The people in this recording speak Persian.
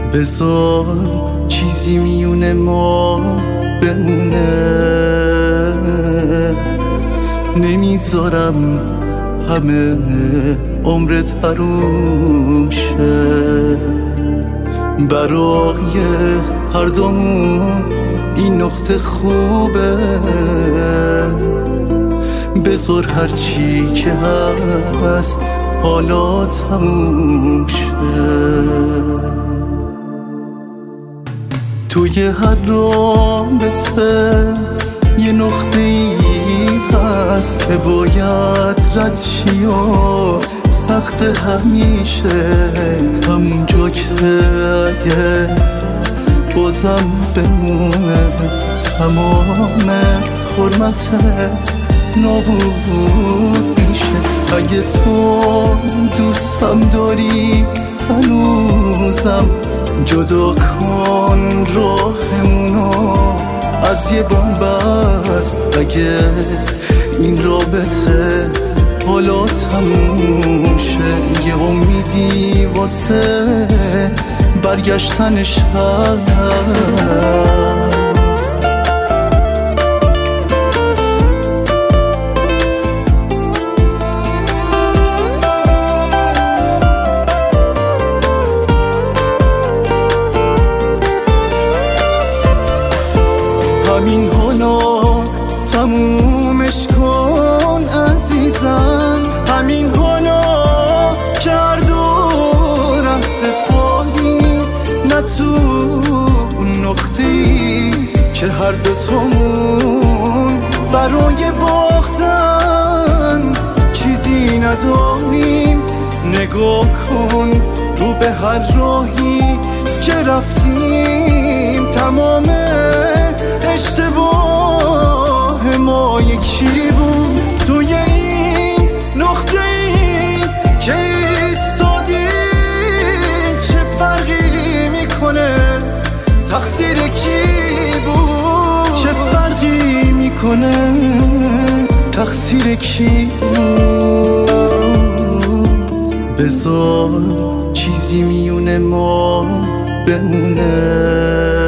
بذار چیزی میونه ما بمونه، نمیذارم همه عمرت حروم شه. برای هر دومون این نقطه خوبه، بذار هرچی که هست حالا تموم شه. توی هر رابطه یه نقطه ای هست که باید رد شی و سخت همیشه، همونجا که اگه بازم بمونه تمام حرمتت نابود میشه. اگه تو دوستم داری هنوزم جدا کن راهمونو از یه بنبست. اگه این رابطه حالا تموم شه، یه امیدی واسه برگشتنش هست. همین حالا تمومش کن عزیزم، همین حالا که هر دو رهز پایی نه تو اون نقطه‌ای که هر دوتامون برای باختن چیزی نداریم. نگاه کن رو به هر راهی که رفتیم، تمام اشتباه ما یکی بود. توی این نقطه ای که ایستادیم چه فرقی میکنه؟ تقصیر کی بود؟ چه فرقی میکنه؟ تقصیر کی بود؟ بذار چیزی میونه ما بمونه،